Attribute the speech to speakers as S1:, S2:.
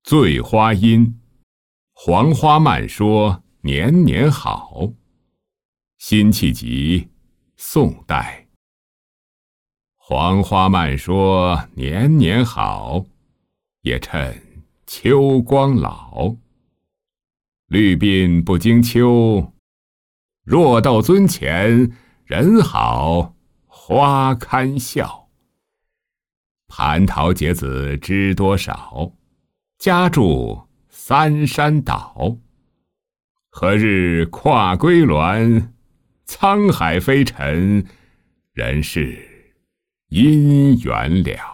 S1: 醉花阴，黄花漫说年年好。辛弃疾，宋代。黄花漫说年年好，也趁秋光老。绿鬓不经秋，若到樽前，人好花堪笑。蟠桃结子知多少，家住三山倒。何日跨归鸾，沧海飞尘，人是因缘了。